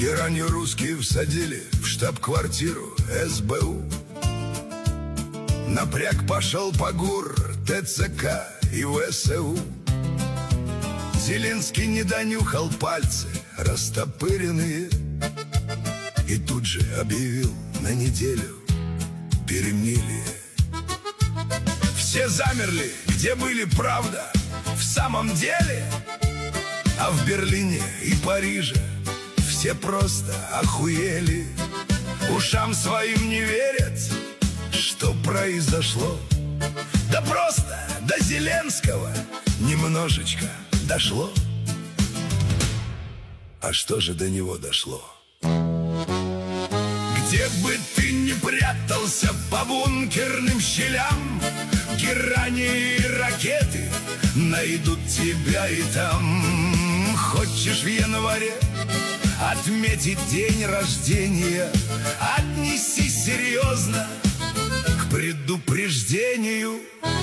Геранью русские всадили в штаб-квартиру СБУ. Напряг пошел по ГУР, ТЦК и ВСУ. Зеленский не донюхал пальцы растопыренные и тут же объявил на неделю перемирие. Все замерли, где были, правда, в самом деле. А в Берлине и Париже все просто охуели. Ушам своим не верят, что произошло. Да просто до Зеленского немножечко дошло. А что же до него дошло? Где бы ты ни прятался по бункерным щелям, герани и ракеты найдут тебя и там. Хочешь в январе отметить день рождения, отнесись серьезно к предупреждению.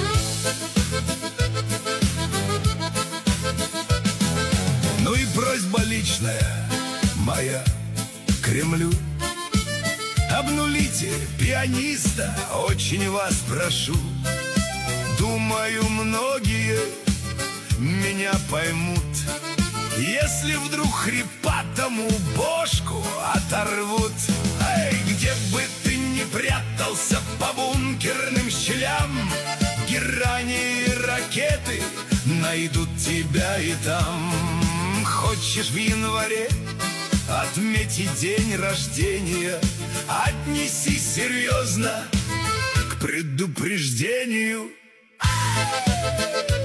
Ну и просьба личная моя Кремлю: обнулите пианиста, очень вас прошу. Думаю, многие меня поймут, если вдруг хрипатому бошку оторвут. Эй, где бы ты ни прятался по бункерным щелям, герани и ракеты найдут тебя и там. Хочешь в январе отметить день рождения, отнесись серьезно к предупреждению.